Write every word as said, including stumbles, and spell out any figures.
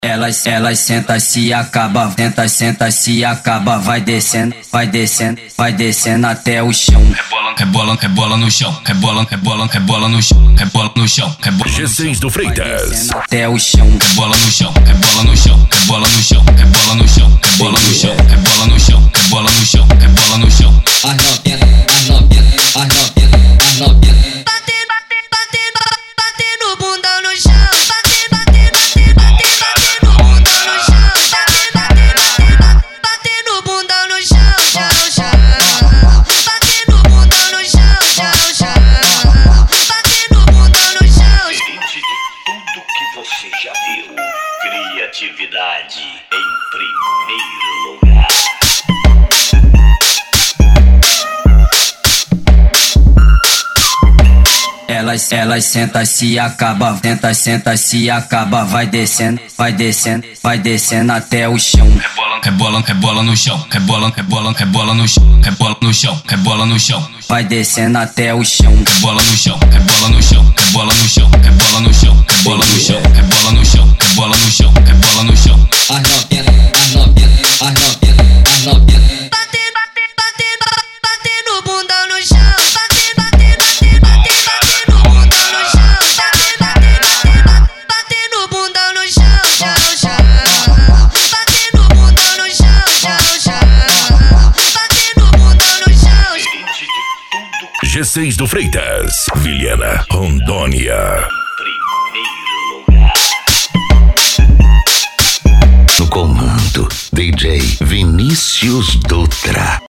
Elas, elas senta se acaba, tenta, senta se acaba, vai descendo, vai descendo, vai descendo até o chão. Rebola, rebola, rebola no chão, rebola, rebola, rebola no chão, rebola no chão, rebola. G seis do Freitas. Até o chão. Rebola no chão, rebola no chão, rebola no chão, rebola no chão, rebola no chão, rebola no chão, rebola no chão, rebola no chão. As novinha, as novinha, as novinha, as novinha. Bate, bate, bate, bate no bundão no chão. Bate, bate, bate, bate, bate no bundão no chão. Bate, bate, bate, bate no bundão no chão, chão, chão. Bate no bundão no chão, chão, chão. Bate no bundão no chão. Elite de tudo que você já viu. Criatividade em primeiro lugar. Elas, elas senta se acaba, tenta, senta se acaba, vai descendo, vai descendo, vai descendo até o chão. Rebola, rebola, rebola no chão, rebola, rebola, rebola no chão, rebola no chão, rebola no chão. Vai descendo até o chão. Rebola no chão, rebola no chão, rebola no chão, rebola no chão, rebola no chão, rebola no chão, rebola no chão, rebola no chão. As novinha, as novinha, as novinha, as novinha. Bate, bate, bate, bate no bundão no chão. Bate, bate, bate, bate, bate no bundão no chão. Bate, bate, bate, bate no bundão no chão, chão, chão. Bate no bundão no chão, chão, chão. Bate no bundão no chão. Elite de tudo G seis do Freitas, Vilhena, Rondônia. em primeiro lugar. No comando, D J Vinícius Dutra.